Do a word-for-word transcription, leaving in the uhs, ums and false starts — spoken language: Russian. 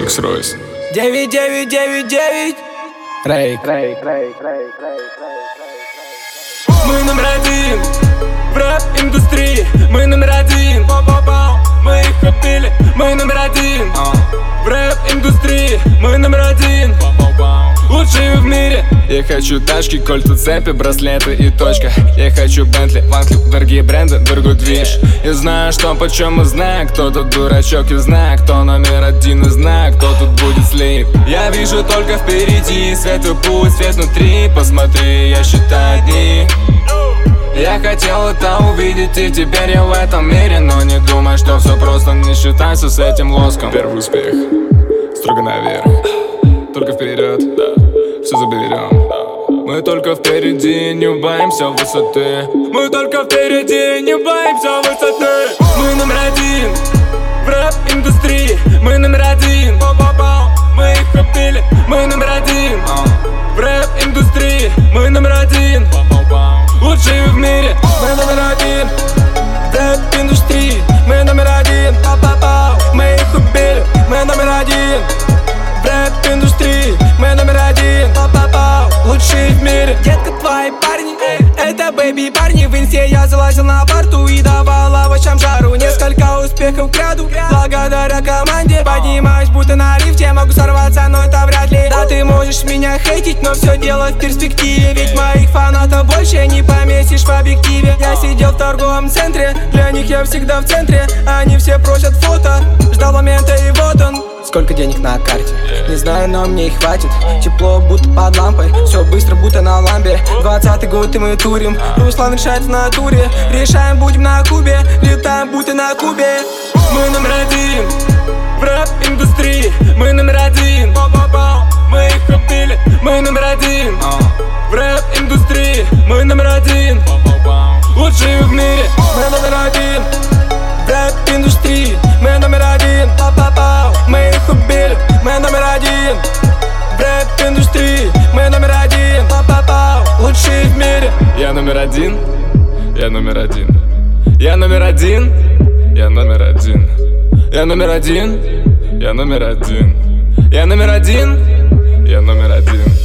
Rolls-Royce. девять девять девять девять. Рейк. Мы номер один в рэп-индустрии. Мы номер один. Мы их купили. Мы номер один в рэп-индустрии. Мы номер один. Лучшие в мире. Я хочу тачки, кольца, цепи, браслеты и точка. Я хочу Бентли, Ванкли, дорогие бренды, дорогой движ. Я знаю, что почем, и знаю, кто тут дурачок, и знаю, кто номер один, и знаю, кто тут будет слип. Я вижу только впереди светлый путь, свет внутри. Посмотри, я считаю дни. Я хотел это увидеть, и теперь я в этом мире. Но не думай, что все просто, не считайся с этим лоском. Первый успех, строго наверх, только вперед, да, все заберем, да. Мы только впереди, не боимся высоты. Мы только впереди, не боимся высоты. Мы номер один в рэп-индустрии. Мы номер один. Мы их купили. Мы номер один в рэп-индустрии. Мы номер один. Лучшие в мире. Мы номер один в рэп-индустрии. Мы номер один. Мы их купили. Мы номер один в рэп-индустрии. Мы номер один. Лучшие в мире. Детка, твои парни, это бэйби парни. В инсте я залазил на парту и давал овощам жару. Несколько успехов к ряду, благодаря команде. Поднимаюсь будто на лифте, могу сорваться, но это вряд ли. Да, ты можешь меня хейтить, но все дело в перспективе. Ведь моих фанатов больше не поместишь в объективе. Я сидел в торговом центре, для них я всегда в центре. Они все просят фото, ждал момента и вот он. Сколько денег на карте? Не знаю, но мне их хватит. Тепло, будто под лампой. Все быстро, будто на ламбе. Двадцатый год и мы турим. Руслан решает в натуре. Решаем, будем на Кубе. Летаем, будто на Кубе. Мы номер один в рэп-индустрии. Мы номер один. Мы их купили. Мы номер один в рэп-индустрии. Мы номер один. Лучшие в мире. Мы номер один в рэп-индустрии. Мы номер один. Мы их убили. Мы номер один в рэп-индустрии. Мы номер один. Лучшие в мире. Я номер один. Я номер один. Я номер один. Я номер один. Я номер один. Я номер один. Я номер один. Я номер один.